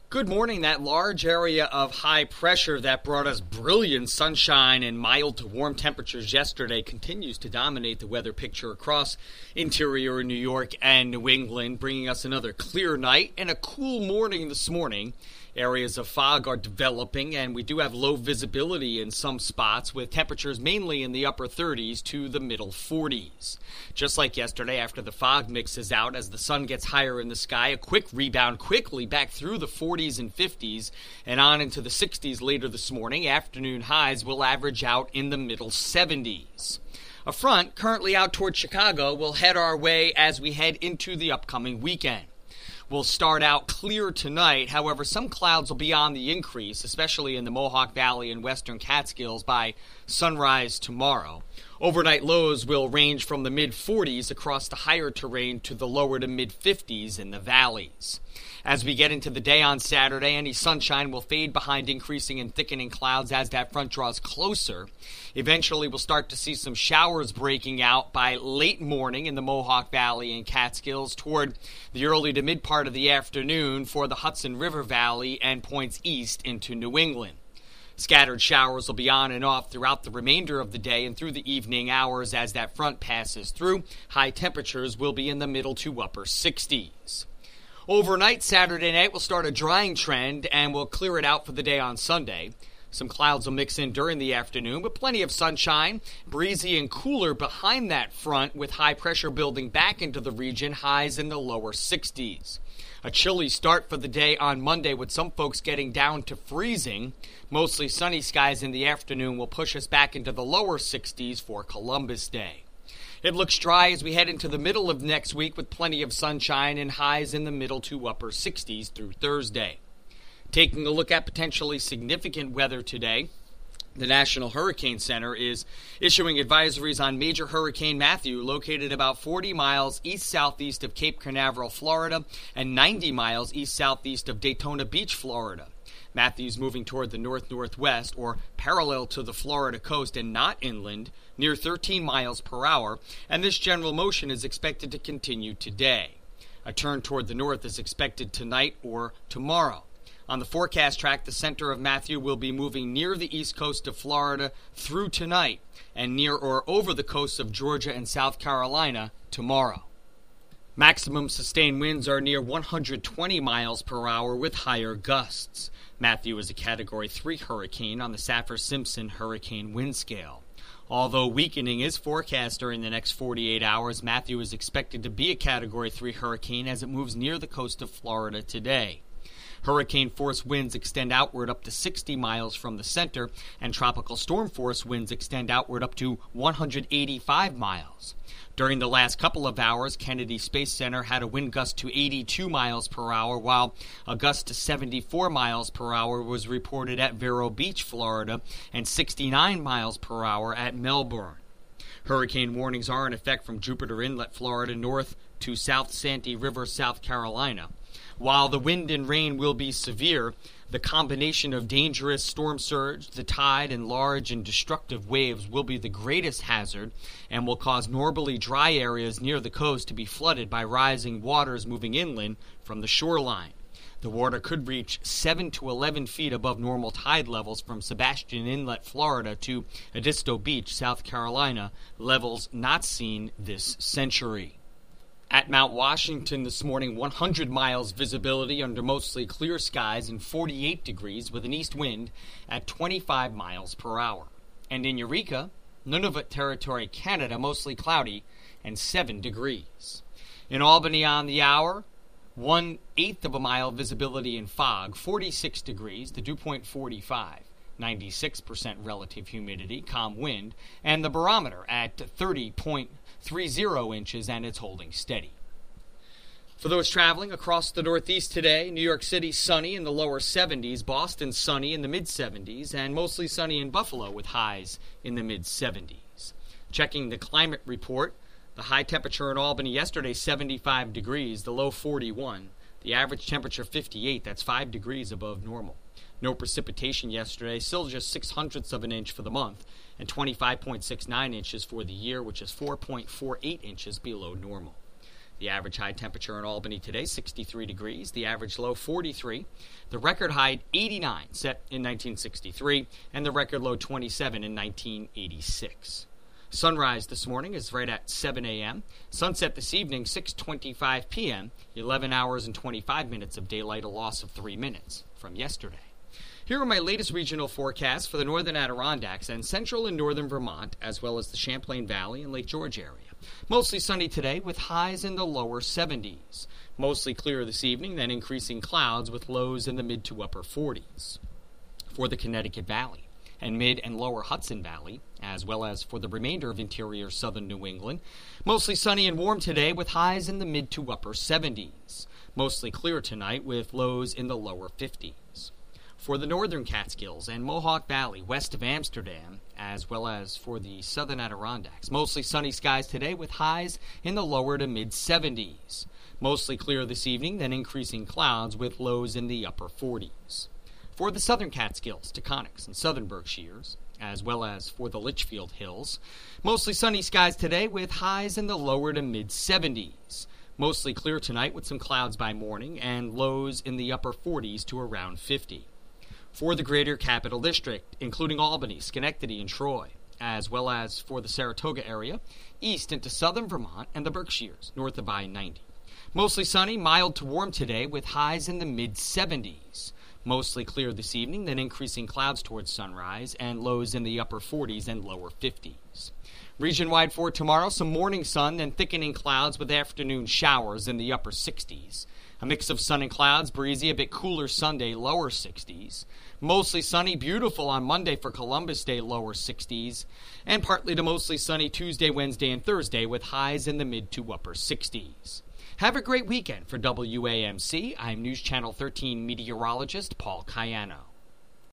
Good morning. That large area of high pressure that brought us brilliant sunshine and mild to warm temperatures yesterday continues to dominate the weather picture across interior New York and New England, bringing us another clear night and a cool morning this morning. Areas of fog are developing, and we do have low visibility in some spots, with temperatures mainly in the upper 30s to the middle 40s. Just like yesterday, after the fog mixes out, as the sun gets higher in the sky, a quick rebound quickly back through the 40s and 50s and on into the 60s later this morning. Afternoon highs will average out in the middle 70s. A front currently out toward Chicago will head our way as we head into the upcoming weekend. We'll start out clear tonight. However, some clouds will be on the increase, especially in the Mohawk Valley and western Catskills by sunrise tomorrow. Overnight lows will range from the mid-40s across the higher terrain to the lower to mid-50s in the valleys. As we get into the day on Saturday, any sunshine will fade behind increasing and thickening clouds as that front draws closer. Eventually, we'll start to see some showers breaking out by late morning in the Mohawk Valley and Catskills toward the early to mid part of the afternoon for the Hudson River Valley and points east into New England. Scattered showers will be on and off throughout the remainder of the day and through the evening hours as that front passes through. High temperatures will be in the middle to upper 60s. Overnight Saturday night will start a drying trend and will clear it out for the day on Sunday. Some clouds will mix in during the afternoon, but plenty of sunshine, breezy and cooler behind that front with high pressure building back into the region, highs in the lower 60s. A chilly start for the day on Monday with some folks getting down to freezing. Mostly sunny skies in the afternoon will push us back into the lower 60s for Columbus Day. It looks dry as we head into the middle of next week with plenty of sunshine and highs in the middle to upper 60s through Thursday. Taking a look at potentially significant weather today, the National Hurricane Center is issuing advisories on Major Hurricane Matthew, located about 40 miles east-southeast of Cape Canaveral, Florida, and 90 miles east-southeast of Daytona Beach, Florida. Matthew's moving toward the north-northwest, or parallel to the Florida coast and not inland, near 13 miles per hour, and this general motion is expected to continue today. A turn toward the north is expected tonight or tomorrow. On the forecast track, the center of Matthew will be moving near the east coast of Florida through tonight and near or over the coasts of Georgia and South Carolina tomorrow. Maximum sustained winds are near 120 miles per hour with higher gusts. Matthew is a Category 3 hurricane on the Saffir-Simpson hurricane wind scale. Although weakening is forecast during the next 48 hours, Matthew is expected to be a Category 3 hurricane as it moves near the coast of Florida today. Hurricane-force winds extend outward up to 60 miles from the center, and tropical storm-force winds extend outward up to 185 miles. During the last couple of hours, Kennedy Space Center had a wind gust to 82 miles per hour, while a gust to 74 miles per hour was reported at Vero Beach, Florida, and 69 miles per hour at Melbourne. Hurricane warnings are in effect from Jupiter Inlet, Florida, north to South Santee River, South Carolina. While the wind and rain will be severe, the combination of dangerous storm surge, the tide, and large and destructive waves will be the greatest hazard and will cause normally dry areas near the coast to be flooded by rising waters moving inland from the shoreline. The water could reach 7 to 11 feet above normal tide levels from Sebastian Inlet, Florida, to Edisto Beach, South Carolina, levels not seen this century. At Mount Washington this morning, 100 miles visibility under mostly clear skies and 48 degrees with an east wind at 25 miles per hour. And in Eureka, Nunavut Territory, Canada, mostly cloudy and 7 degrees. In Albany on the hour, 1/8 of a mile visibility in fog, 46 degrees, the dew point 45. 96% relative humidity, calm wind, and the barometer at 30.30 inches, and it's holding steady. For those traveling across the Northeast today, New York City sunny in the lower 70s, Boston sunny in the mid-70s, and mostly sunny in Buffalo with highs in the mid-70s. Checking the climate report, the high temperature in Albany yesterday, 75 degrees, the low 41. The average temperature 58, that's 5 degrees above normal. No precipitation yesterday, still just 0.06 of an inch for the month, and 25.69 inches for the year, which is 4.48 inches below normal. The average high temperature in Albany today, 63 degrees. The average low, 43. The record high, 89, set in 1963. And the record low, 27 in 1986. Sunrise this morning is right at 7 a.m. Sunset this evening, 6:25 p.m. 11 hours and 25 minutes of daylight, a loss of 3 minutes from yesterday. Here are my latest regional forecasts for the northern Adirondacks and central and northern Vermont, as well as the Champlain Valley and Lake George area. Mostly sunny today with highs in the lower 70s. Mostly clear this evening, then increasing clouds with lows in the mid to upper 40s. For the Connecticut Valley and mid and lower Hudson Valley, as well as for the remainder of interior southern New England, mostly sunny and warm today with highs in the mid to upper 70s. Mostly clear tonight with lows in the lower 50s. For the northern Catskills and Mohawk Valley west of Amsterdam, as well as for the southern Adirondacks, mostly sunny skies today with highs in the lower to mid 70s. Mostly clear this evening, then increasing clouds with lows in the upper 40s. For the southern Catskills, Taconics, and southern Berkshires, as well as for the Litchfield Hills, mostly sunny skies today with highs in the lower to mid 70s. Mostly clear tonight with some clouds by morning and lows in the upper 40s to around 50. For the greater Capital District, including Albany, Schenectady, and Troy, as well as for the Saratoga area, east into southern Vermont and the Berkshires, north of I-90. Mostly sunny, mild to warm today with highs in the mid-70s. Mostly clear this evening, then increasing clouds towards sunrise and lows in the upper 40s and lower 50s. Region-wide for tomorrow, some morning sun, then thickening clouds with afternoon showers in the upper 60s. A mix of sun and clouds, breezy, a bit cooler Sunday, lower 60s. Mostly sunny, beautiful on Monday for Columbus Day, lower 60s. And partly to mostly sunny Tuesday, Wednesday, and Thursday with highs in the mid to upper 60s. Have a great weekend. For WAMC, I'm News Channel 13 meteorologist Paul Cayano.